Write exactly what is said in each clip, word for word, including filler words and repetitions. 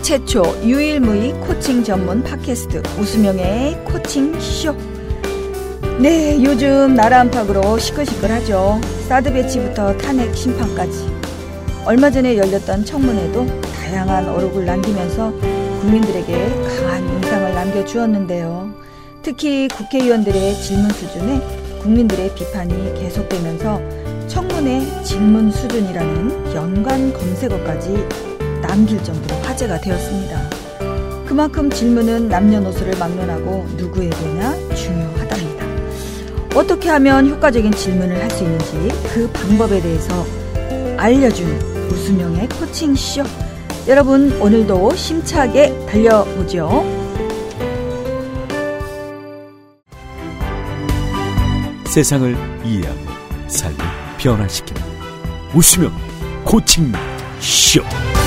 최초 유일무이 코칭 전문 팟캐스트 웃음영의 코칭쇼. 네, 요즘 나라 안팎으로 시끌시끌하죠. 사드 배치부터 탄핵 심판까지. 얼마 전에 열렸던 청문회도 다양한 어록을 남기면서 국민들에게 강한 인상을 남겨주었는데요. 특히 국회의원들의 질문 수준에 국민들의 비판이 계속되면서 청문회 질문 수준이라는 연관 검색어까지 남길 정도로 화제가 되었습니다. 그만큼 질문은 남녀노소를 막론하고 누구에게나 중요하답니다. 어떻게 하면 효과적인 질문을 할 수 있는지 그 방법에 대해서 알려주는 웃음영의 코칭쇼. 여러분, 오늘도 심차게 달려보죠. 세상을 이해하고 삶을 변화시키는 웃음영 코칭쇼.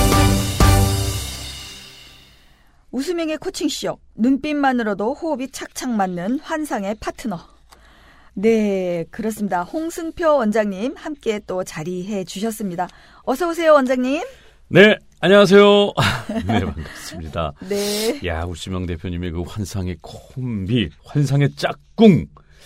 웃음영의 코칭쇼. 눈빛만으로도 호흡이 착착 맞는 환상의 파트너. 네, 그렇습니다. 홍승표 원장님 함께 또 자리해 주셨습니다. 어서 오세요, 원장님. 네, 안녕하세요. 네, 반갑습니다. 네. 야, 웃음영 대표님의 그 환상의 콤비, 환상의 짝꿍.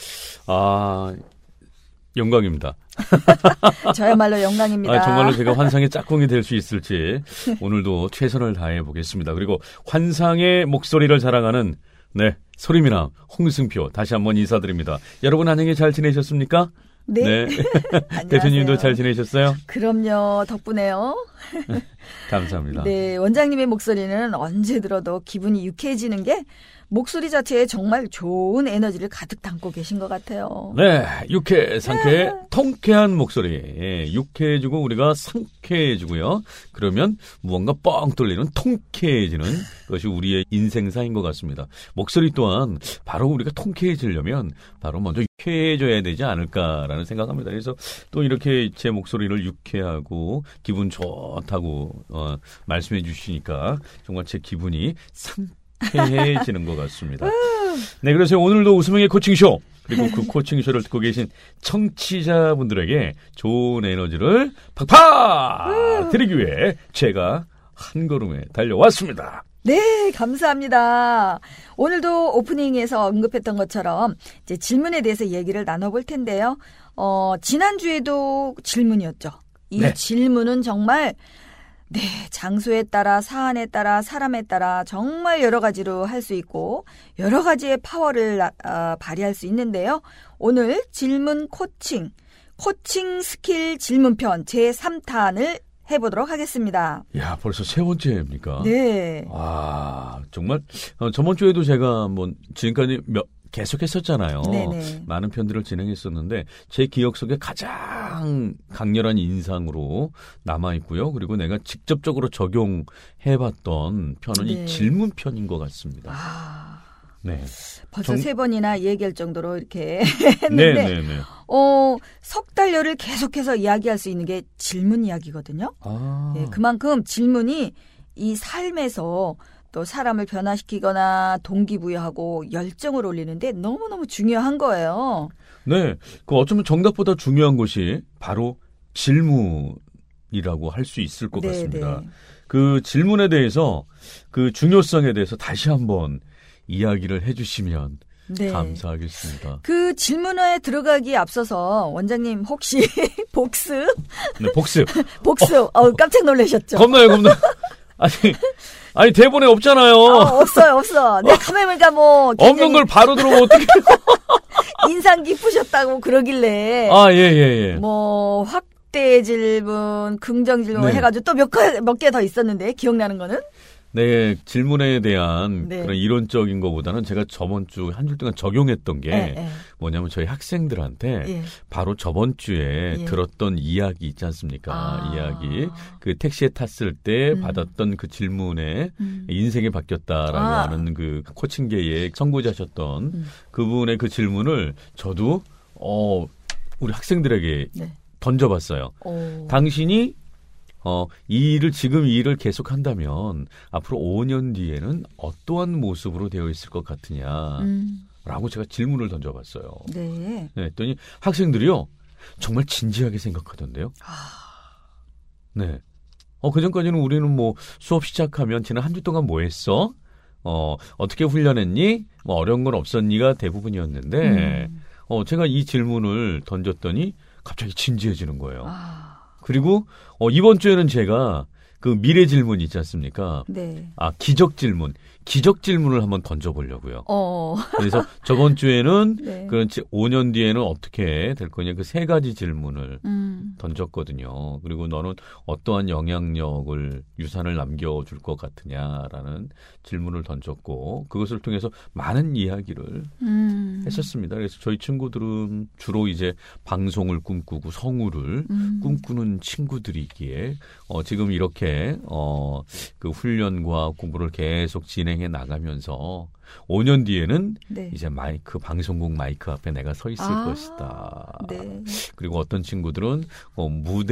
아, 영광입니다. 저야말로 영광입니다. 아, 정말로 제가 환상의 짝꿍이 될 수 있을지 오늘도 최선을 다해 보겠습니다. 그리고 환상의 목소리를 자랑하는 네, 소리미남 홍승표 다시 한번 인사드립니다. 여러분 안녕히 잘 지내셨습니까? 네. 네. 대표님도 잘 지내셨어요? 그럼요. 덕분에요. 감사합니다. 네, 원장님의 목소리는 언제 들어도 기분이 유쾌해지는 게 목소리 자체에 정말 좋은 에너지를 가득 담고 계신 것 같아요. 네, 유쾌, 상쾌, 통쾌한 목소리. 예, 유쾌해지고 우리가 상쾌해지고요. 그러면 무언가 뻥 뚫리는 통쾌해지는 것이 우리의 인생사인 것 같습니다. 목소리 또한 바로 우리가 통쾌해지려면 바로 먼저 유쾌해져야 되지 않을까라는 생각합니다. 그래서 또 이렇게 제 목소리를 유쾌하고 기분 좋다고 어, 말씀해 주시니까 정말 제 기분이 상 해해지는 것 같습니다. 네, 그래서 오늘도 웃음영의 코칭쇼, 그리고 그 코칭쇼를 듣고 계신 청취자분들에게 좋은 에너지를 팍팍 드리기 위해 제가 한 걸음에 달려왔습니다. 네, 감사합니다. 오늘도 오프닝에서 언급했던 것처럼 이제 질문에 대해서 얘기를 나눠볼 텐데요. 어, 지난주에도 질문이었죠. 이 네. 질문은 정말 네, 장소에 따라, 사안에 따라, 사람에 따라 정말 여러 가지로 할 수 있고 여러 가지의 파워를 어, 발휘할 수 있는데요. 오늘 질문 코칭, 코칭 스킬 질문편 제삼 탄을 해보도록 하겠습니다. 야, 벌써 세 번째입니까? 네. 와, 정말 어, 저번 주에도 제가 뭐 지금까지 몇 계속 했었잖아요. 네네. 많은 편들을 진행했었는데 제 기억 속에 가장 강렬한 인상으로 남아있고요. 그리고 내가 직접적으로 적용해봤던 편은 네. 이 질문편인 것 같습니다. 아, 네. 벌써 정... 세 번이나 얘기할 정도로 이렇게 했는데 네네네. 어, 석 달여를 계속해서 이야기할 수 있는 게 질문 이야기거든요. 아. 네, 그만큼 질문이 이 삶에서 또 사람을 변화시키거나 동기부여하고 열정을 올리는데 너무너무 중요한 거예요. 네. 그 어쩌면 정답보다 중요한 것이 바로 질문이라고 할 수 있을 것 네, 같습니다. 네. 그 질문에 대해서 그 중요성에 대해서 다시 한번 이야기를 해 주시면 네. 감사하겠습니다. 그 질문에 들어가기에 앞서서 원장님 혹시 복습? 네, 복습. 복습. 어, 어, 깜짝 놀라셨죠? 겁나요, 겁나. 아니, 아니 대본에 없잖아요. 어, 없어요, 없어. 내 카메라가 뭐 없는 걸 바로 들어보면 어떡해? 인상 깊으셨다고 그러길래. 아, 예, 예, 예. 뭐 확대 질문, 긍정 질문 네. 해가지고 또 몇 몇 개 더 있었는데 기억나는 거는? 네, 질문에 대한 네. 그런 이론적인 것보다는 제가 저번 주 한 주 동안 적용했던 게 네, 네. 뭐냐면 저희 학생들한테 네. 바로 저번 주에 네. 들었던 이야기 있지 않습니까? 아. 이야기. 그 택시에 탔을 때 음. 받았던 그 질문에 음. 인생이 바뀌었다라고 아. 하는 그 코칭계의 선구자셨던 음. 그분의 그 질문을 저도 어, 우리 학생들에게 네. 던져봤어요. 오. 당신이 어, 이 일을, 지금 이 일을 계속 한다면 앞으로 오 년 뒤에는 어떠한 모습으로 되어 있을 것 같으냐. 음. 라고 제가 질문을 던져봤어요. 네. 네, 했더니 학생들이요. 정말 진지하게 생각하던데요. 아. 네. 어, 그전까지는 우리는 뭐 수업 시작하면 지난 한 주 동안 뭐 했어? 어, 어떻게 훈련했니? 뭐 어려운 건 없었니가 대부분이었는데, 음. 어, 제가 이 질문을 던졌더니 갑자기 진지해지는 거예요. 아. 그리고, 어, 이번 주에는 제가 그 미래 질문 있지 않습니까? 네. 아, 기적 질문. 기적 질문을 한번 던져보려고요. 어. 그래서 저번 주에는 네. 그렇지 오 년 뒤에는 어떻게 될 거냐 그 세 가지 질문을 음. 던졌거든요. 그리고 너는 어떠한 영향력을 유산을 남겨줄 것 같으냐라는 질문을 던졌고 그것을 통해서 많은 이야기를 음. 했었습니다. 그래서 저희 친구들은 주로 이제 방송을 꿈꾸고 성우를 음. 꿈꾸는 친구들이기에 어, 지금 이렇게 어, 그 훈련과 공부를 계속 진행 해 나가면서 오 년 뒤에는 네. 이제 마이크 방송국 마이크 앞에 내가 서 있을 아, 것이다. 네. 그리고 어떤 친구들은 어,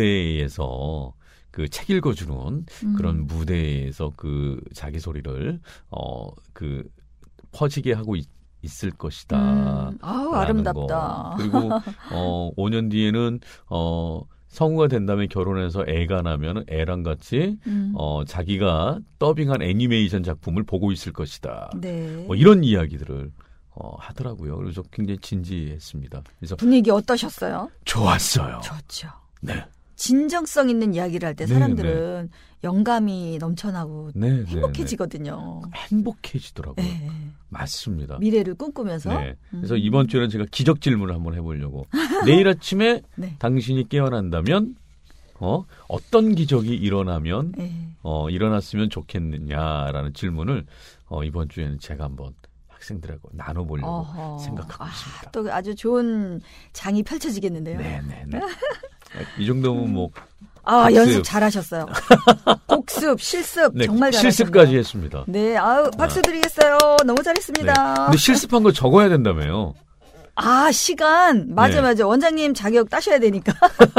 무대에서 그 책 읽어주는 음. 그런 무대에서 그 자기 소리를 어, 그 퍼지게 하고 있, 있을 것이다. 음. 아우 아름답다. 거. 그리고 어, 오 년 뒤에는 어. 성우가 된다면 결혼해서 애가 나면 애랑 같이 음. 어, 자기가 더빙한 애니메이션 작품을 보고 있을 것이다. 네. 뭐 이런 이야기들을 어, 하더라고요. 그래서 굉장히 진지했습니다. 그래서 분위기 어떠셨어요? 좋았어요. 좋죠. 네. 진정성 있는 이야기를 할 때 네, 사람들은 네. 영감이 넘쳐나고 네, 행복해지거든요. 네, 네. 행복해지더라고요. 네. 맞습니다. 미래를 꿈꾸면서. 네. 그래서 음. 이번 주에는 제가 기적 질문을 한번 해보려고. 내일 아침에 네. 당신이 깨어난다면 어, 어떤 기적이 일어나면 네. 어, 일어났으면 좋겠느냐라는 질문을 어, 이번 주에는 제가 한번 학생들하고 나눠보려고 어허. 생각하고 아, 있습니다. 또 아주 좋은 장이 펼쳐지겠는데요. 네네네. 이 정도면 뭐 아 복습. 연습 잘하셨어요. 복습, 실습 네, 정말 잘하셨네요. 실습까지 했습니다. 네, 아우 박수 드리겠어요. 너무 잘했습니다. 네. 근데 실습한 거 적어야 된다며요. 아 시간 맞아 네. 맞아 원장님 자격 따셔야 되니까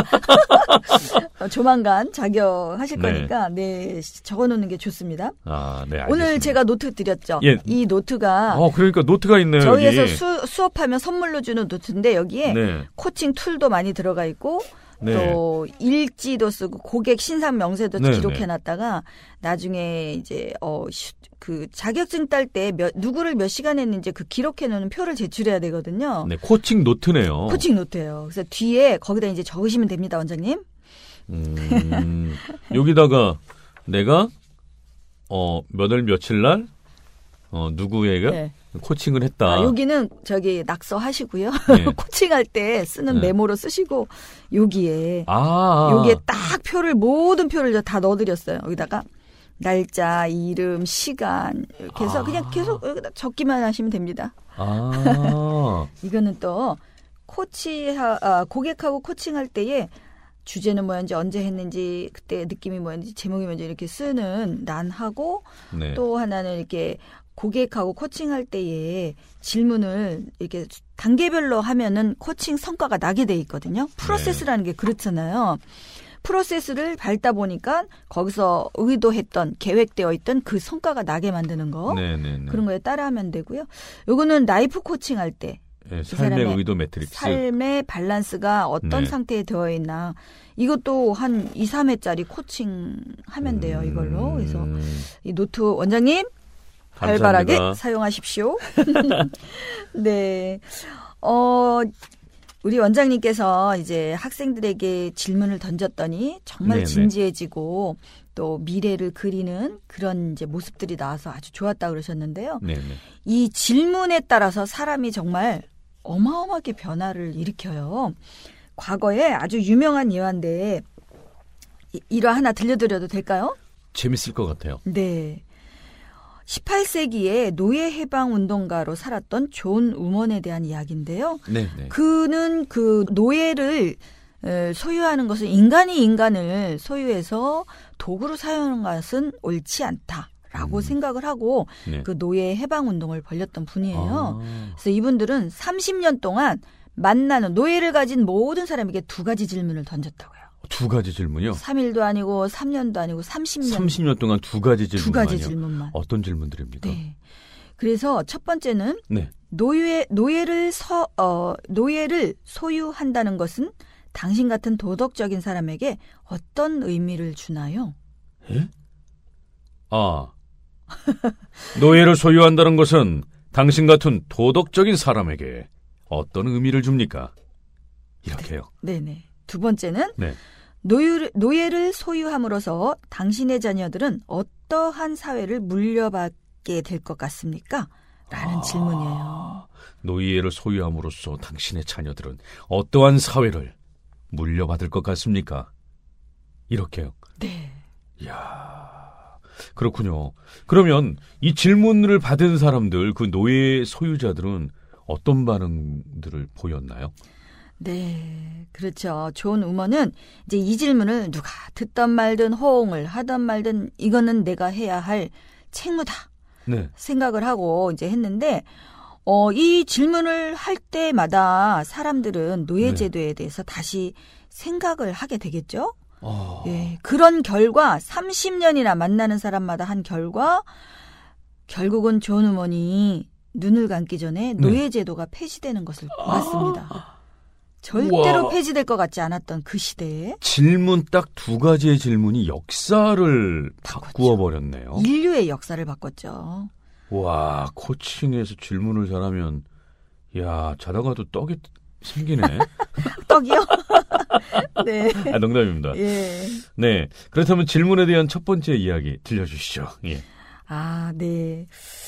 조만간 자격 하실 네. 거니까 네 적어놓는 게 좋습니다. 아, 네, 알겠습니다. 오늘 제가 노트 드렸죠. 예. 이 노트가 어, 그러니까 노트가 있네요. 저희에서 여기. 수, 수업하면 선물로 주는 노트인데 여기에 네. 코칭 툴도 많이 들어가 있고 네. 또 일지도 쓰고 고객 신상 명세도 네, 기록해놨다가 나중에 이제 어 그 자격증 딸 때 몇 누구를 몇 시간 했는지 그 기록해놓는 표를 제출해야 되거든요. 네, 코칭 노트네요. 코칭 노트예요. 그래서 뒤에 거기다 이제 적으시면 됩니다, 원장님. 음, 여기다가 내가 어, 몇 월 며칠 날 어, 누구에게 네. 코칭을 했다. 아, 여기는 저기 낙서하시고요. 네. 코칭할 때 쓰는 네. 메모로 쓰시고 여기에 아, 여기에 딱 표를 모든 표를 다 넣어드렸어요. 여기다가 날짜, 이름, 시간 이렇게 해서 아. 그냥 계속 여기다 적기만 하시면 됩니다. 아, 이거는 또 코치 아, 고객하고 코칭할 때에 주제는 뭐였는지 언제 했는지 그때 느낌이 뭐였는지 제목이 뭔지 이렇게 쓰는 난하고 네. 또 하나는 이렇게 고객하고 코칭할 때에 질문을 이렇게 단계별로 하면은 코칭 성과가 나게 돼 있거든요. 프로세스라는 게 그렇잖아요. 프로세스를 밟다 보니까 거기서 의도했던 계획되어 있던 그 성과가 나게 만드는 거. 네네네. 그런 거에 따라하면 되고요. 요거는 라이프 코칭할 때 네, 이 삶의 사람의 의도 매트릭스. 삶의 밸런스가 어떤 네. 상태에 되어 있나. 이것도 한 이, 삼 회짜리 코칭 하면 돼요. 이걸로. 그래서 음, 이 노트 원장님 감사합니다. 활발하게 사용하십시오. 네. 어, 우리 원장님께서 이제 학생들에게 질문을 던졌더니 정말 네네. 진지해지고 또 미래를 그리는 그런 이제 모습들이 나와서 아주 좋았다 그러셨는데요. 네네. 이 질문에 따라서 사람이 정말 어마어마하게 변화를 일으켜요. 과거에 아주 유명한 예화인데 이- 일화 하나 들려드려도 될까요? 재밌을 것 같아요. 네. 십팔 세기에 노예 해방 운동가로 살았던 존 우먼에 대한 이야기인데요. 네네. 그는 그 노예를 에, 소유하는 것은 인간이 인간을 소유해서 도구로 사용하는 것은 옳지 않다라고 음. 생각을 하고 네. 그 노예 해방 운동을 벌였던 분이에요. 아, 그래서 이분들은 삼십 년 동안 만나는 노예를 가진 모든 사람에게 두 가지 질문을 던졌다고요. 두 가지 질문이요? 삼 일도 아니고 삼 년도 아니고 삼십 년. 삼십 년 동안 두 가지 두 질문만요. 가지 질문만. 어떤 질문들입니까? 네. 그래서 첫 번째는 네. 노예 노예를 서 어 노예를 소유한다는 것은 당신 같은 도덕적인 사람에게 어떤 의미를 주나요? 예? 아, 노예를 소유한다는 것은 당신 같은 도덕적인 사람에게 어떤 의미를 줍니까? 이렇게요. 네, 네네. 두 번째는 네. 노예, 노예를 소유함으로써 당신의 자녀들은 어떠한 사회를 물려받게 될 것 같습니까? 라는 아, 질문이에요. 노예를 소유함으로써 당신의 자녀들은 어떠한 사회를 물려받을 것 같습니까? 이렇게요. 네. 이야, 그렇군요. 그러면 이 질문을 받은 사람들, 그 노예 소유자들은 어떤 반응들을 보였나요? 네, 그렇죠. 존 우먼은 이제 이 질문을 누가 듣던 말든 호응을 하던 말든 이거는 내가 해야 할 책무다 네. 생각을 하고 이제 했는데 어, 이 질문을 할 때마다 사람들은 노예제도에 네. 대해서 다시 생각을 하게 되겠죠. 아... 예, 그런 결과 삼십 년이나 만나는 사람마다 한 결과 결국은 존 우먼이 눈을 감기 전에 노예제도가 폐지되는 것을 보았습니다. 아... 절대로 우와. 폐지될 것 같지 않았던 그 시대에 질문 딱 두 가지의 질문이 역사를 바꾸어 버렸네요. 인류의 역사를 바꿨죠. 와, 코칭에서 질문을 잘하면 야, 자다가도 떡이 생기네. 떡이요? 네. 아, 농담입니다. 예. 네. 그렇다면 질문에 대한 첫 번째 이야기 들려주시죠. 예. 아, 네.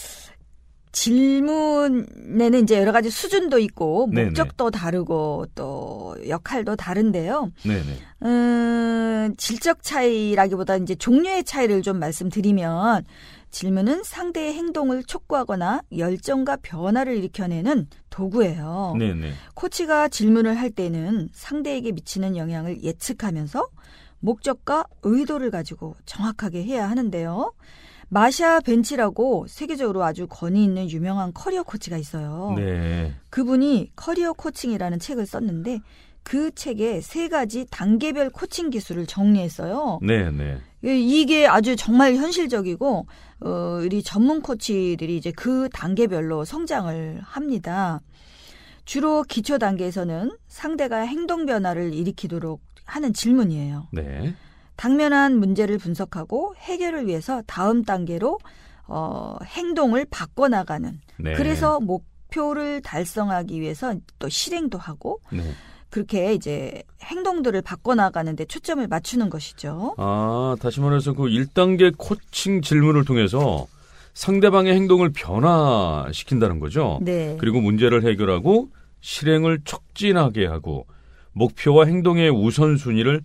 질문에는 이제 여러 가지 수준도 있고 목적도 네네. 다르고 또 역할도 다른데요. 네네. 음, 질적 차이라기보다 이제 종류의 차이를 좀 말씀드리면 질문은 상대의 행동을 촉구하거나 열정과 변화를 일으켜내는 도구예요. 네네. 코치가 질문을 할 때는 상대에게 미치는 영향을 예측하면서 목적과 의도를 가지고 정확하게 해야 하는데요. 마샤 벤치라고 세계적으로 아주 권위 있는 유명한 커리어 코치가 있어요. 네. 그분이 커리어 코칭이라는 책을 썼는데 그 책에 세 가지 단계별 코칭 기술을 정리했어요. 네, 네. 이게 아주 정말 현실적이고 어, 우리 전문 코치들이 이제 그 단계별로 성장을 합니다. 주로 기초 단계에서는 상대가 행동 변화를 일으키도록 하는 질문이에요. 네. 당면한 문제를 분석하고 해결을 위해서 다음 단계로 어, 행동을 바꿔나가는. 네. 그래서 목표를 달성하기 위해서 또 실행도 하고 네. 그렇게 이제 행동들을 바꿔나가는 데 초점을 맞추는 것이죠. 아, 다시 말해서 그 일 단계 코칭 질문을 통해서 상대방의 행동을 변화시킨다는 거죠. 네. 그리고 문제를 해결하고 실행을 촉진하게 하고 목표와 행동의 우선순위를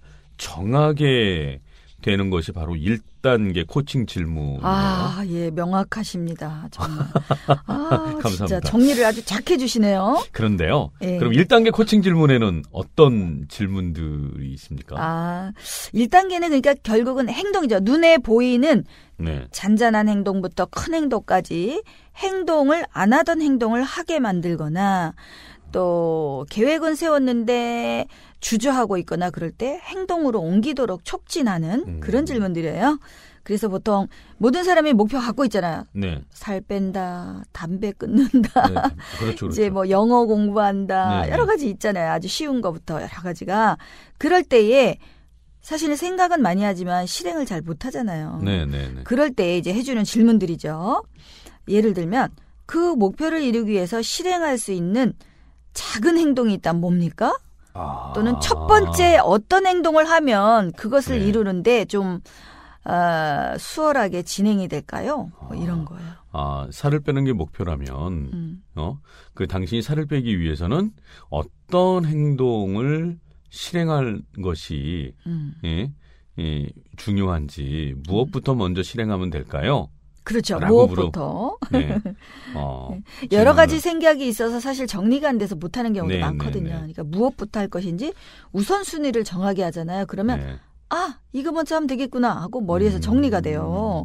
정하게 되는 것이 바로 일 단계 코칭 질문이에요. 아, 예, 명확하십니다. 정말. 아, 감사합니다. 진짜 정리를 아주 착 해주시네요. 그런데요. 예. 그럼 일 단계 코칭 질문에는 어떤 질문들이 있습니까? 아, 일 단계는 그러니까 결국은 행동이죠. 눈에 보이는 네. 잔잔한 행동부터 큰 행동까지 행동을 안 하던 행동을 하게 만들거나 또 계획은 세웠는데 주저하고 있거나 그럴 때 행동으로 옮기도록 촉진하는 음. 그런 질문들이에요. 그래서 보통 모든 사람이 목표 갖고 있잖아요. 네. 살 뺀다, 담배 끊는다, 네. 그렇죠, 그렇죠. 이제 뭐 영어 공부한다, 네. 여러 가지 있잖아요. 아주 쉬운 거부터 여러 가지가. 그럴 때에 사실은 생각은 많이 하지만 실행을 잘 못하잖아요. 네, 네, 네. 그럴 때 이제 해주는 질문들이죠. 예를 들면 그 목표를 이루기 위해서 실행할 수 있는 작은 행동이 있다면 뭡니까? 아. 또는 첫 번째 어떤 행동을 하면 그것을 네. 이루는데 좀 어, 수월하게 진행이 될까요? 뭐 이런 거예요. 아, 살을 빼는 게 목표라면, 음. 어, 그 당신이 살을 빼기 위해서는 어떤 행동을 실행할 것이, 음. 예, 예, 중요한지, 무엇부터 먼저 실행하면 될까요? 그렇죠. 라고 무엇부터. 네. 어, 여러 가지 질문을. 생각이 있어서 사실 정리가 안 돼서 못하는 경우도 네, 많거든요. 네, 네. 그러니까 무엇부터 할 것인지 우선순위를 정하게 하잖아요. 그러면 네. 아 이거 먼저 하면 되겠구나 하고 머리에서 음. 정리가 돼요.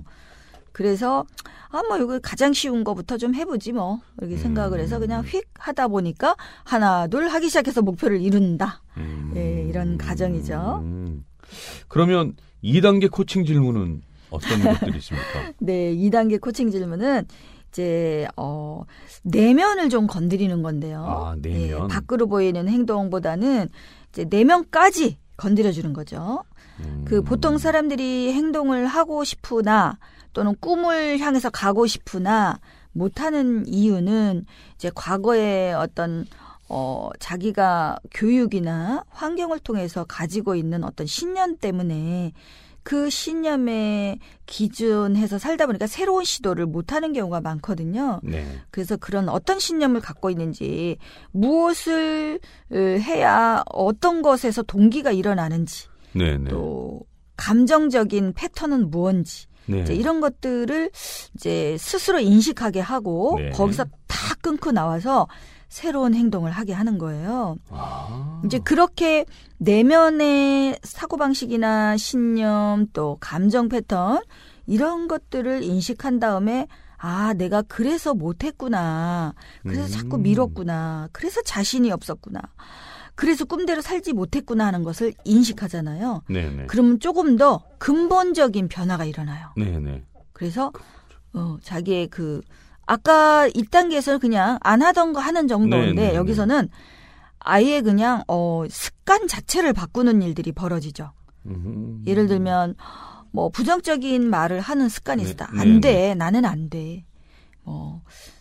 그래서 아 뭐 이거 가장 쉬운 거부터 좀 해보지 뭐 이렇게 음. 생각을 해서 그냥 휙 하다 보니까 하나 둘 하기 시작해서 목표를 이룬다. 음. 예, 이런 가정이죠. 음. 그러면 이 단계 코칭 질문은 어떤 것들이 있습니까? 네, 이 단계 코칭 질문은 이제 어 내면을 좀 건드리는 건데요. 아, 내면. 예, 밖으로 보이는 행동보다는 이제 내면까지 건드려 주는 거죠. 음. 그 보통 사람들이 행동을 하고 싶으나 또는 꿈을 향해서 가고 싶으나 못하는 이유는 이제 과거에 어떤 어, 자기가 교육이나 환경을 통해서 가지고 있는 어떤 신념 때문에 그 신념에 기준해서 살다 보니까 새로운 시도를 못하는 경우가 많거든요. 네. 그래서 그런 어떤 신념을 갖고 있는지, 무엇을 해야 어떤 것에서 동기가 일어나는지, 네, 네. 또 감정적인 패턴은 무엇인지, 네. 이제 이런 것들을 이제 스스로 인식하게 하고 네. 거기서 다 끊고 나와서 새로운 행동을 하게 하는 거예요. 아. 이제 그렇게 내면의 사고방식이나 신념 또 감정 패턴 이런 것들을 인식한 다음에 아, 내가 그래서 못했구나. 그래서 음. 자꾸 미뤘구나. 그래서 자신이 없었구나. 그래서 꿈대로 살지 못했구나 하는 것을 인식하잖아요. 네네. 그러면 조금 더 근본적인 변화가 일어나요. 네네. 그래서 어, 자기의 그 아까 일 단계에서는 그냥 안 하던 거 하는 정도인데 네네네. 여기서는 아예 그냥 어, 습관 자체를 바꾸는 일들이 벌어지죠. 음. 예를 들면 뭐 부정적인 말을 하는 습관이 네, 있다. 네네. 안 돼. 나는 안 돼. 뭐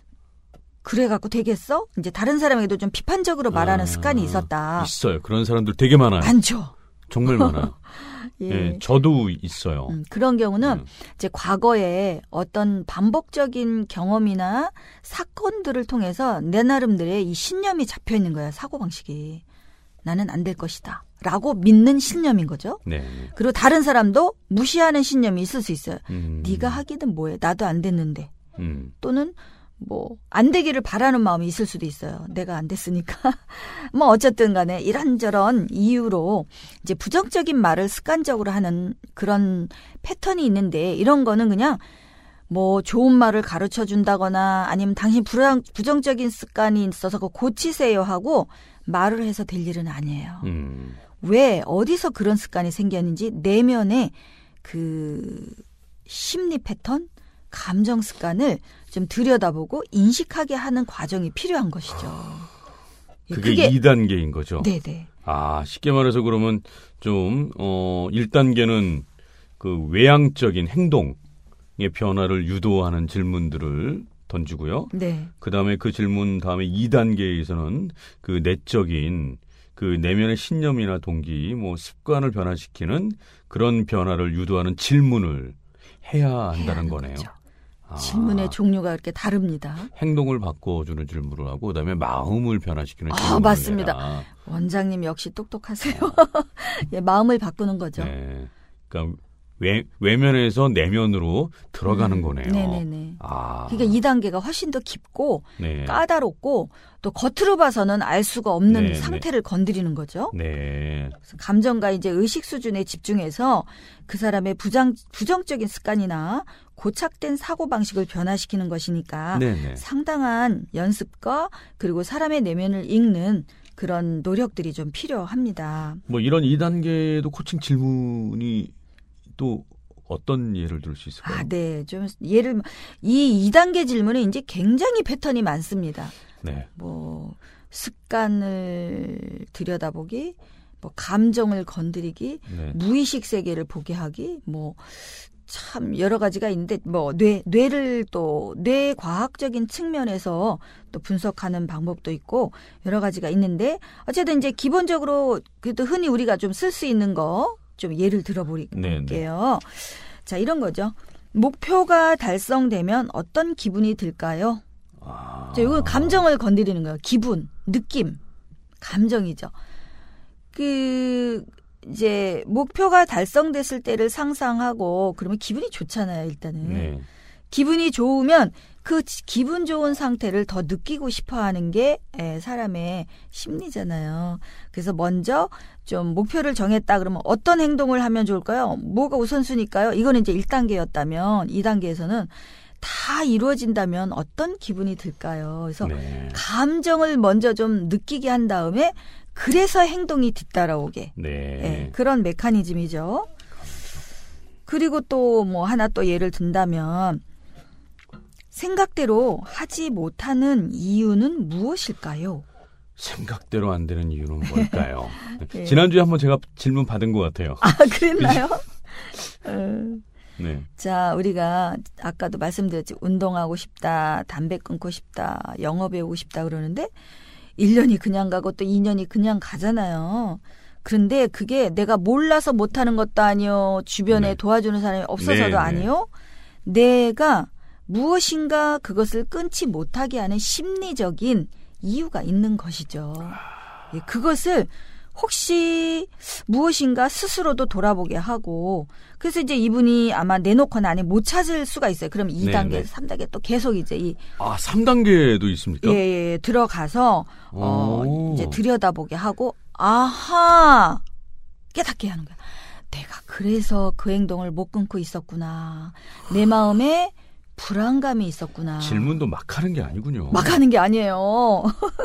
그래갖고 되겠어? 이제 다른 사람에게도 좀 비판적으로 말하는 아, 습관이 있었다. 있어요. 그런 사람들 되게 많아요. 많죠. 정말 많아요. 예. 예, 저도 있어요. 음, 그런 경우는 음. 이제 과거에 어떤 반복적인 경험이나 사건들을 통해서 내 나름대로의 이 신념이 잡혀 있는 거야. 사고방식이. 나는 안 될 것이다. 라고 믿는 신념인 거죠. 네. 그리고 다른 사람도 무시하는 신념이 있을 수 있어요. 음. 네가 하기는 뭐해. 나도 안 됐는데. 음. 또는 뭐 안 되기를 바라는 마음이 있을 수도 있어요. 내가 안 됐으니까. 뭐 어쨌든 간에 이런저런 이유로 이제 부정적인 말을 습관적으로 하는 그런 패턴이 있는데 이런 거는 그냥 뭐 좋은 말을 가르쳐 준다거나 아니면 당신 불안, 부정적인 습관이 있어서 그거 고치세요 하고 말을 해서 될 일은 아니에요. 음. 왜 어디서 그런 습관이 생겼는지 내면의 그 심리 패턴, 감정 습관을 좀 들여다보고 인식하게 하는 과정이 필요한 것이죠. 그게, 그게 이 단계인 거죠. 네네. 아, 쉽게 말해서 그러면 좀 어, 일 단계는 그 외향적인 행동의 변화를 유도하는 질문들을 던지고요. 네. 그다음에 그 질문 다음에 이 단계에서는 그 내적인 그 내면의 신념이나 동기, 뭐 습관을 변화시키는 그런 변화를 유도하는 질문을 해야 한다는 거네요. 거죠. 아, 질문의 종류가 이렇게 다릅니다. 행동을 바꿔주는 질문을 하고 그다음에 마음을 변화시키는 아, 질문을 맞습니다. 해야. 원장님 역시 똑똑하세요. 예, 마음을 바꾸는 거죠. 네. 그러니까 외, 외면에서 내면으로 들어가는 음, 거네요. 네네네. 아. 그러니까 이 단계가 훨씬 더 깊고 네. 까다롭고 또 겉으로 봐서는 알 수가 없는 네, 상태를 네. 건드리는 거죠. 네. 그래서 감정과 이제 의식 수준에 집중해서 그 사람의 부정, 부정적인 습관이나 고착된 사고 방식을 변화시키는 것이니까 네네. 상당한 연습과 그리고 사람의 내면을 읽는 그런 노력들이 좀 필요합니다. 뭐 이런 이 단계도 코칭 질문이 또 어떤 예를 들 수 있을까요? 아, 네. 좀 예를 이 이 단계 질문은 이제 굉장히 패턴이 많습니다. 네. 뭐 습관을 들여다보기, 뭐 감정을 건드리기, 네. 무의식 세계를 보게 하기, 뭐 참 여러 가지가 있는데 뭐 뇌 뇌를 또 뇌 과학적인 측면에서 또 분석하는 방법도 있고 여러 가지가 있는데 어쨌든 이제 기본적으로 그래도 흔히 우리가 좀 쓸 수 있는 거 좀 예를 들어볼게요. 네, 네. 자, 이런 거죠. 목표가 달성되면 어떤 기분이 들까요? 아. 자, 이건 감정을 건드리는 거예요. 기분, 느낌, 감정이죠. 그 이제 목표가 달성됐을 때를 상상하고 그러면 기분이 좋잖아요, 일단은. 네. 기분이 좋으면 그 기분 좋은 상태를 더 느끼고 싶어 하는 게 사람의 심리잖아요. 그래서 먼저 좀 목표를 정했다 그러면 어떤 행동을 하면 좋을까요? 뭐가 우선순위일까요? 이거는 이제 일 단계였다면 이 단계에서는 다 이루어진다면 어떤 기분이 들까요? 그래서 네. 감정을 먼저 좀 느끼게 한 다음에 그래서 행동이 뒤따라오게. 네. 네, 그런 메커니즘이죠. 그리고 또 뭐 하나 또 예를 든다면 생각대로 하지 못하는 이유는 무엇일까요? 생각대로 안 되는 이유는 뭘까요? 네. 지난주에 한번 제가 질문 받은 것 같아요. 아, 그랬나요? 음. 네. 자, 우리가 아까도 말씀드렸지. 운동하고 싶다, 담배 끊고 싶다, 영어 배우고 싶다 그러는데 일 년이 그냥 가고 또 이 년이 그냥 가잖아요. 그런데 그게 내가 몰라서 못하는 것도 아니요. 주변에 네. 도와주는 사람이 없어서도 네, 아니요. 내가 무엇인가 그것을 끊지 못하게 하는 심리적인 이유가 있는 것이죠. 예, 그것을 혹시 무엇인가 스스로도 돌아보게 하고 그래서 이제 이분이 아마 내놓거나 아니면 못 찾을 수가 있어요. 그럼 이 단계, 네네. 삼 단계 또 계속 이제 이 아, 삼 단계도 있습니까? 예, 예, 들어가서 어, 오. 이제 들여다보게 하고 아하 깨닫게 하는 거야. 내가 그래서 그 행동을 못 끊고 있었구나. 내 마음에 불안감이 있었구나. 질문도 막 하는 게 아니군요. 막 하는 게 아니에요.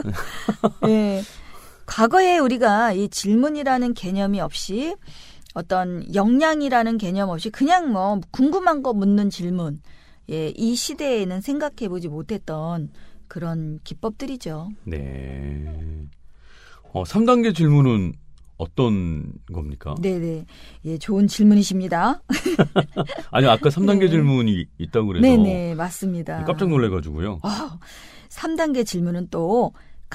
예. 과거에 우리가 이 질문이라는 개념이 없이 어떤 역량이라는 개념 없이 그냥 뭐 궁금한 거 묻는 질문. 예, 이 시대에는 생각해 보지 못했던 그런 기법들이죠. 네. 어, 삼 단계 질문은 어떤 겁니까? 네네. 예, 좋은 질문이십니다. 아니, 아까 삼 단계 네. 질문이 있다고 그래서. 네네, 맞습니다. 깜짝 놀래가지고요. 어, 삼 단계 질문은 또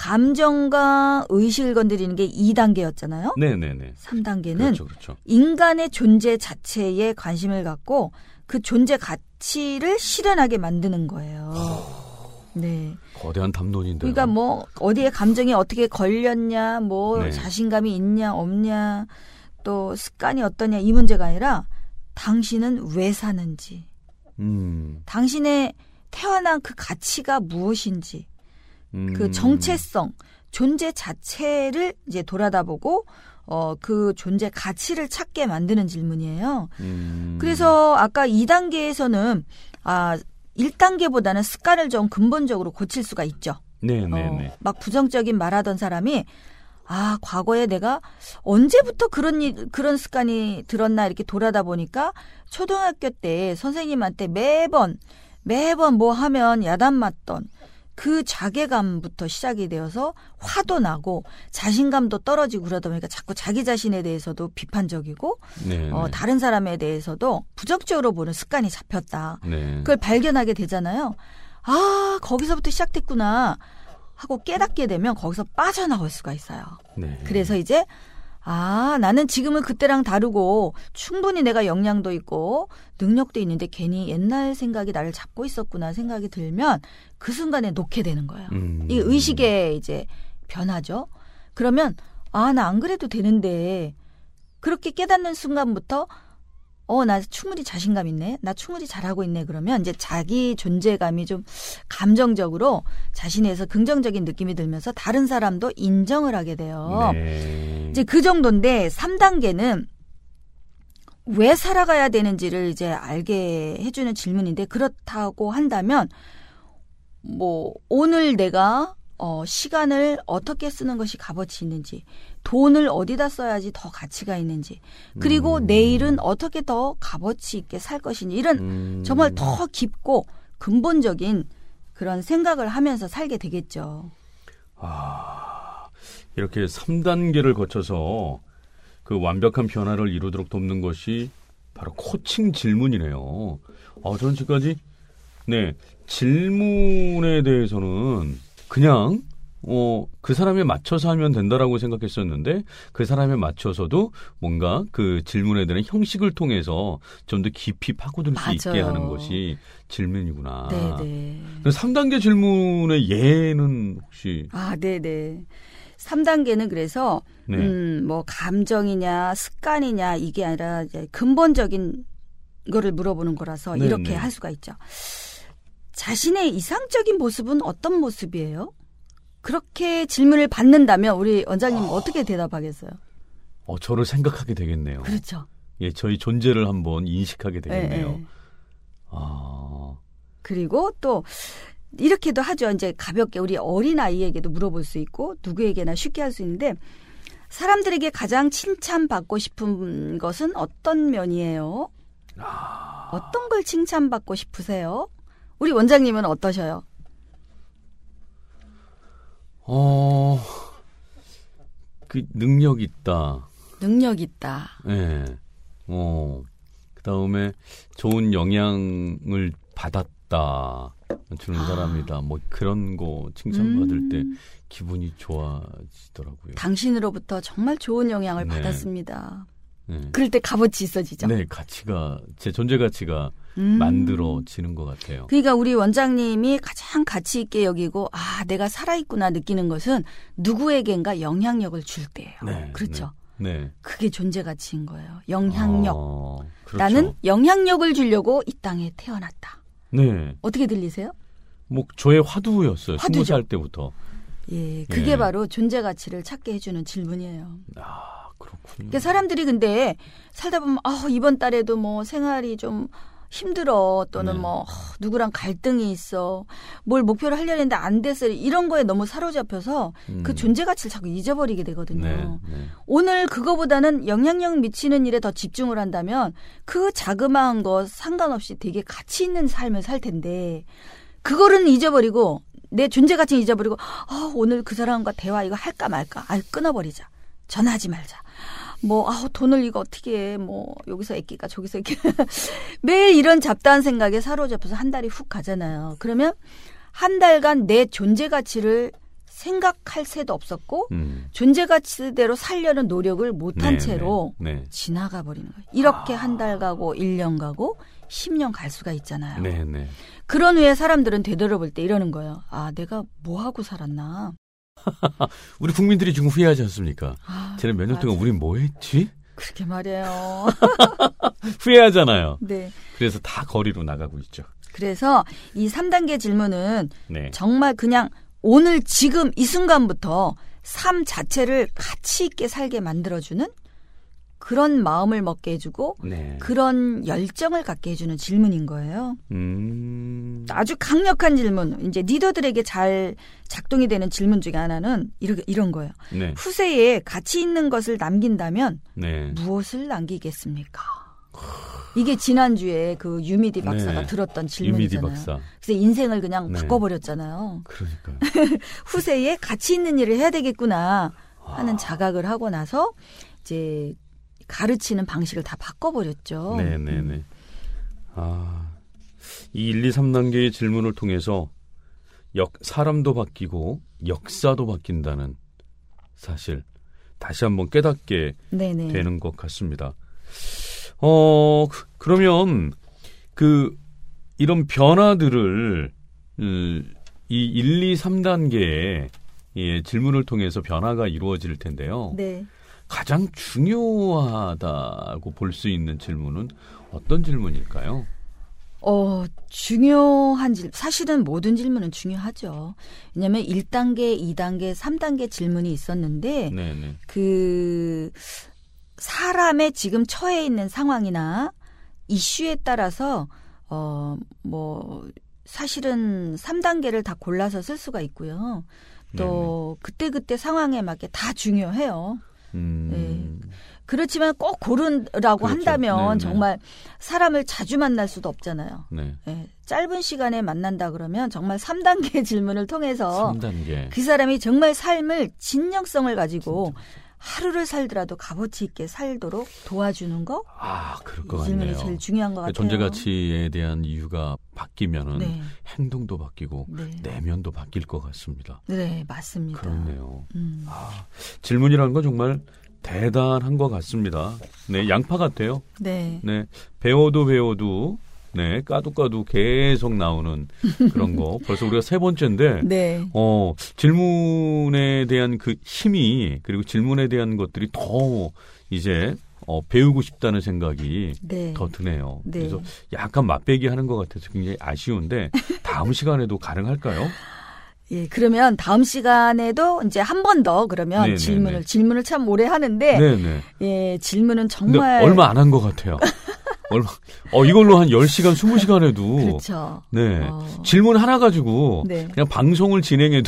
감정과 의식을 건드리는 게 이 단계였잖아요. 네네네. 삼 단계는 그렇죠, 그렇죠. 인간의 존재 자체에 관심을 갖고 그 존재 가치를 실현하게 만드는 거예요. 네. 거대한 담론인데요. 그러니까 뭐 어디에 감정이 어떻게 걸렸냐, 뭐 네. 자신감이 있냐 없냐, 또 습관이 어떠냐 이 문제가 아니라 당신은 왜 사는지, 음, 당신의 태어난 그 가치가 무엇인지, 음. 그 정체성, 존재 자체를 이제 돌아다보고 어, 그 존재 가치를 찾게 만드는 질문이에요. 음. 그래서 아까 이 단계에서는 아, 일 단계보다는 습관을 좀 근본적으로 고칠 수가 있죠. 네네네. 어, 막 부정적인 말하던 사람이 아, 과거에 내가 언제부터 그런 일, 그런 습관이 들었나 이렇게 돌아다 보니까 초등학교 때 선생님한테 매번 매번 뭐 하면 야단 맞던 그 자괴감부터 시작이 되어서 화도 나고 자신감도 떨어지고 그러다 보니까 자꾸 자기 자신에 대해서도 비판적이고 네네. 어, 다른 사람에 대해서도 부정적으로 보는 습관이 잡혔다. 네. 그걸 발견하게 되잖아요. 아, 거기서부터 시작됐구나 하고 깨닫게 되면 거기서 빠져나올 수가 있어요. 네. 그래서 이제 아, 나는 지금은 그때랑 다르고 충분히 내가 역량도 있고 능력도 있는데 괜히 옛날 생각이 나를 잡고 있었구나 생각이 들면 그 순간에 놓게 되는 거예요. 음. 이 의식의 이제 변화죠. 그러면 아, 나 안 그래도 되는데 그렇게 깨닫는 순간부터 어, 나 충분히 자신감 있네. 나 충분히 잘하고 있네. 그러면 이제 자기 존재감이 좀 감정적으로 자신에서 긍정적인 느낌이 들면서 다른 사람도 인정을 하게 돼요. 네. 이제 그 정도인데 삼 단계는 왜 살아가야 되는지를 이제 알게 해주는 질문인데 그렇다고 한다면 뭐 오늘 내가 어, 시간을 어떻게 쓰는 것이 값어치 있는지, 돈을 어디다 써야지 더 가치가 있는지, 그리고 음. 내일은 어떻게 더 값어치 있게 살 것인지 이런 음. 정말 더 깊고 근본적인 그런 생각을 하면서 살게 되겠죠. 아, 이렇게 삼 단계를 거쳐서 그 완벽한 변화를 이루도록 돕는 것이 바로 코칭 질문이네요. 아, 저는 지금까지 네 질문에 대해서는 그냥 어, 그 사람에 맞춰서 하면 된다라고 생각했었는데 그 사람에 맞춰서도 뭔가 그 질문에 대한 형식을 통해서 좀 더 깊이 파고들 수 맞아요. 있게 하는 것이 질문이구나. 네네. 삼 단계 질문의 예는 혹시 아, 네네. 삼 단계는 그래서 네. 음, 뭐 감정이냐 습관이냐 이게 아니라 이제 근본적인 거를 물어보는 거라서 네, 이렇게 네. 할 수가 있죠. 자신의 이상적인 모습은 어떤 모습이에요? 그렇게 질문을 받는다면 우리 원장님 은 어떻게 대답하겠어요? 어, 저를 생각하게 되겠네요. 그렇죠. 예, 저희 존재를 한번 인식하게 되겠네요. 예, 예. 아, 그리고 또 이렇게도 하죠. 이제 가볍게 우리 어린 아이에게도 물어볼 수 있고 누구에게나 쉽게 할 수 있는데 사람들에게 가장 칭찬받고 싶은 것은 어떤 면이에요? 아... 어떤 걸 칭찬받고 싶으세요? 우리 원장님은 어떠셔요? 어, 그 능력 있다. 능력 있다. 네. 어. 그다음에 좋은 영향을 받았다. 주는 아. 사람이다. 뭐 그런 거 칭찬받을 음. 때 기분이 좋아지더라고요. 당신으로부터 정말 좋은 영향을 네. 받았습니다. 네. 그럴 때 값어치 있어지죠. 네, 가치가 제 존재 가치가 음. 만들어지는 것 같아요. 그러니까 우리 원장님이 가장 가치 있게 여기고 아 내가 살아있구나 느끼는 것은 누구에겐가 영향력을 줄 때예요. 네, 그렇죠. 네. 네. 그게 존재 가치인 거예요. 영향력. 아, 그렇죠. 나는 영향력을 주려고 이 땅에 태어났다. 네. 어떻게 들리세요? 뭐 저의 화두였어요. 화두죠. 스무 살 때부터. 예, 그게 예. 바로 존재 가치를 찾게 해주는 질문이에요. 아, 그렇군요. 그러니까 사람들이 근데 살다 보면 아, 이번 달에도 뭐 생활이 좀 힘들어 또는 네. 뭐 어, 누구랑 갈등이 있어 뭘 목표를 하려고 했는데 안 됐어 이런 거에 너무 사로잡혀서 음. 그 존재 가치를 자꾸 잊어버리게 되거든요. 네, 네. 오늘 그거보다는 영향력 미치는 일에 더 집중을 한다면 그 자그마한 것 상관없이 되게 가치 있는 삶을 살 텐데 그거는 잊어버리고 내 존재 가치는 잊어버리고 아, 오늘 그 사람과 대화 이거 할까 말까 아 끊어버리자. 전화하지 말자. 뭐, 아, 돈을 이거 어떻게 해. 뭐, 여기서 애끼까 저기서 애끼까. 매일 이런 잡다한 생각에 사로잡혀서 한 달이 훅 가잖아요. 그러면 한 달간 내 존재 가치를 생각할 새도 없었고, 음. 존재 가치대로 살려는 노력을 못한 네, 채로 네, 네. 지나가 버리는 거예요. 이렇게 아. 한 달 가고 일 년 가고 십 년 갈 수가 있잖아요. 네, 네. 그런 후에 사람들은 되돌아볼 때 이러는 거예요. 아, 내가 뭐 하고 살았나. 우리 국민들이 지금 후회하지 않습니까? 아, 쟤는 몇 년 동안 맞아. 우리 뭐 했지? 그렇게 말해요. 후회하잖아요. 네. 그래서 다 거리로 나가고 있죠. 그래서 이 삼 단계 질문은 네. 정말 그냥 오늘 지금 이 순간부터 삶 자체를 가치 있게 살게 만들어주는 그런 마음을 먹게 해주고 네. 그런 열정을 갖게 해주는 질문인 거예요. 음. 아주 강력한 질문, 이제 리더들에게 잘 작동이 되는 질문 중에 하나는 이런, 이런 거예요. 네. 후세에 가치 있는 것을 남긴다면 네. 무엇을 남기겠습니까? 이게 지난주에 그 유미디 박사가 네. 들었던 유미디 질문이잖아요. 박사. 그래서 인생을 그냥 네. 바꿔버렸잖아요. 그러니까요. 후세에 가치 있는 일을 해야 되겠구나 하는 아. 자각을 하고 나서 이제 가르치는 방식을 다 바꿔버렸죠. 네네네. 아, 이 일, 이, 삼 단계의 질문을 통해서 역, 사람도 바뀌고 역사도 바뀐다는 사실 다시 한번 깨닫게 네네. 되는 것 같습니다. 어, 그, 그러면 그 이런 변화들을 음, 이 일, 이, 삼 단계의 예, 질문을 통해서 변화가 이루어질 텐데요. 네. 가장 중요하다고 볼 수 있는 질문은 어떤 질문일까요? 어, 중요한 질, 사실은 모든 질문은 중요하죠. 왜냐하면 일 단계, 이 단계, 삼 단계 질문이 있었는데 네네. 그 사람의 지금 처해 있는 상황이나 이슈에 따라서 어, 뭐 사실은 삼 단계를 다 골라서 쓸 수가 있고요. 또 그때그때 상황에 맞게 다 중요해요. 음. 네. 그렇지만 꼭 고르라고 그렇죠. 한다면 네네. 정말 사람을 자주 만날 수도 없잖아요. 네. 네. 짧은 시간에 만난다 그러면 정말 삼 단계 질문을 통해서 삼 단계. 그 사람이 정말 삶을 진정성을 가지고 하루를 살더라도 값어치 있게 살도록 도와주는 거? 아, 그럴 것 이 질문이 같네요. 제일 중요한 것 같아요. 존재 가치에 대한 이유가 바뀌면은 네. 행동도 바뀌고 네. 내면도 바뀔 것 같습니다. 네, 맞습니다. 그렇네요. 음. 아, 질문이라는 건 정말 대단한 것 같습니다. 네, 양파 같아요. 네. 네, 배워도 배워도 네, 까도 까도 계속 나오는 그런 거. 벌써 우리가 세 번째인데, 네. 어, 질문에 대한 그 힘이, 그리고 질문에 대한 것들이 더 이제, 어, 배우고 싶다는 생각이 네. 더 드네요. 네. 그래서 약간 맛배기 하는 것 같아서 굉장히 아쉬운데, 다음 시간에도 가능할까요? 예, 그러면 다음 시간에도 이제 한 번 더 그러면 네네네. 질문을, 질문을 참 오래 하는데, 네네. 예, 질문은 근데 정말. 얼마 안 한 것 같아요. 얼마, 어, 이걸로 한 열 시간, 스무 시간 해도. 그렇죠. 네. 어. 질문 하나 가지고. 네. 그냥 방송을 진행해도.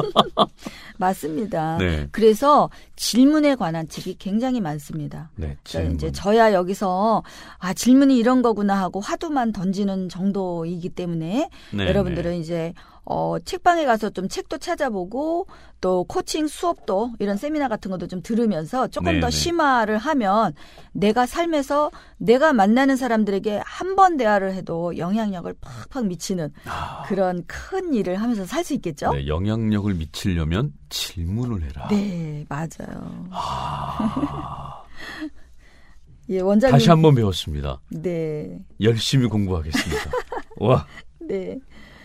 맞습니다. 네. 그래서 질문에 관한 책이 굉장히 많습니다. 네, 자, 질문. 이제 저야 여기서 아 질문이 이런 거구나 하고 화두만 던지는 정도이기 때문에 네, 여러분들은 이제 어, 책방에 가서 좀 책도 찾아보고 또 코칭 수업도 이런 세미나 같은 것도 좀 들으면서 조금 네네. 더 심화를 하면 내가 삶에서 내가 만나는 사람들에게 한 번 대화를 해도 영향력을 팍팍 미치는 아. 그런 큰 일을 하면서 살 수 있겠죠? 네, 영향력을 미치려면 질문을 해라. 네, 맞아요. 아. 예, 원장님. 다시 한번 배웠습니다. 네. 열심히 공부하겠습니다. 와. 네.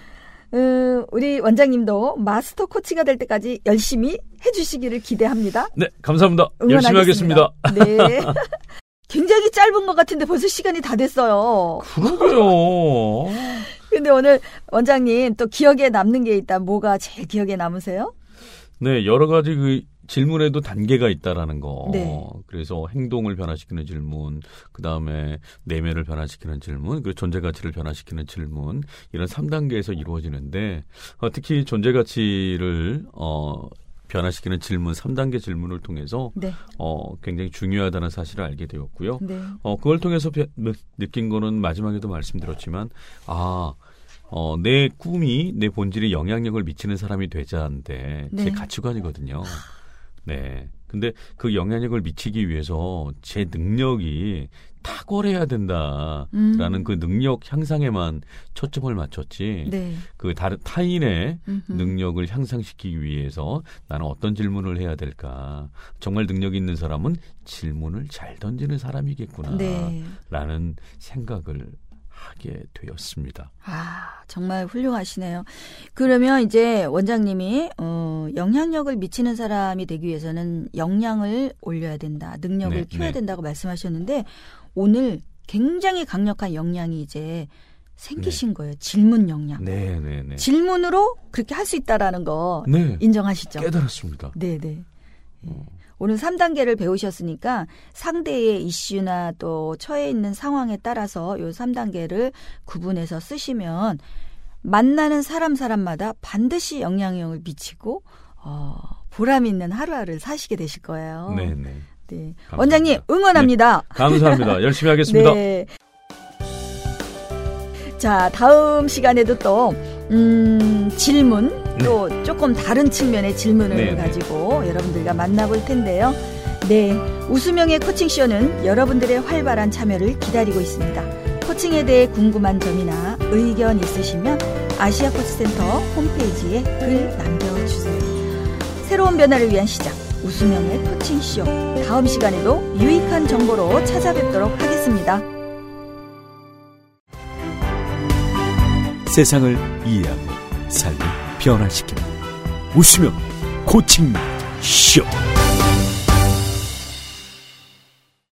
음, 우리 원장님도 마스터 코치가 될 때까지 열심히 해주시기를 기대합니다. 네, 감사합니다. 열심히 하겠습니다. 네. 굉장히 짧은 것 같은데 벌써 시간이 다 됐어요. 그러게요. 근데 오늘 원장님 또 기억에 남는 게 있다. 뭐가 제일 기억에 남으세요? 네, 여러 가지 그 질문에도 단계가 있다라는 거. 네. 그래서 행동을 변화시키는 질문, 그 다음에 내면을 변화시키는 질문, 그리고 존재 가치를 변화시키는 질문, 이런 삼 단계에서 이루어지는데, 어, 특히 존재 가치를 어, 변화시키는 질문, 삼 단계 질문을 통해서 네. 어, 굉장히 중요하다는 사실을 알게 되었고요. 네. 어, 그걸 통해서 배, 느낀 거는 마지막에도 말씀드렸지만, 아, 어, 내 꿈이 내 본질에 영향력을 미치는 사람이 되자는데 제 네. 가치관이거든요. 네. 근데 그 영향력을 미치기 위해서 제 능력이 탁월해야 된다라는 음. 그 능력 향상에만 초점을 맞췄지. 네. 그 다른 타인의 음흠. 능력을 향상시키기 위해서 나는 어떤 질문을 해야 될까? 정말 능력 있는 사람은 질문을 잘 던지는 사람이겠구나. 네. 라는 생각을 하게 되었습니다. 아, 정말 훌륭하시네요. 그러면 이제 원장님이 어, 영향력을 미치는 사람이 되기 위해서는 역량을 올려야 된다. 능력을 네, 키워야 네. 된다고 말씀하셨는데 오늘 굉장히 강력한 역량이 이제 생기신 거예요. 질문 역량. 네, 네, 네. 질문으로 그렇게 할 수 있다라는 거 네. 인정하시죠? 깨달았습니다. 네, 네. 오늘 삼 단계를 배우셨으니까 상대의 이슈나 또 처해 있는 상황에 따라서 이 삼 단계를 구분해서 쓰시면 만나는 사람 사람마다 반드시 영향력을 미치고 어, 보람 있는 하루하루를 사시게 되실 거예요. 네, 네. 네. 감사합니다. 원장님 응원합니다. 네, 감사합니다. 열심히 하겠습니다. 네. 자, 다음 시간에도 또 음, 질문 또 조금 다른 측면의 질문을 네, 네. 가지고 여러분들과 만나볼 텐데요. 네, 우수명의 코칭쇼는 여러분들의 활발한 참여를 기다리고 있습니다. 코칭에 대해 궁금한 점이나 의견 있으시면 아시아 코치센터 홈페이지에 글 남겨주세요. 새로운 변화를 위한 시작, 우수명의 코칭쇼. 다음 시간에도 유익한 정보로 찾아뵙도록 하겠습니다. 세상을 이해하고 삶을 변화시키는 웃으면 코칭 쇼.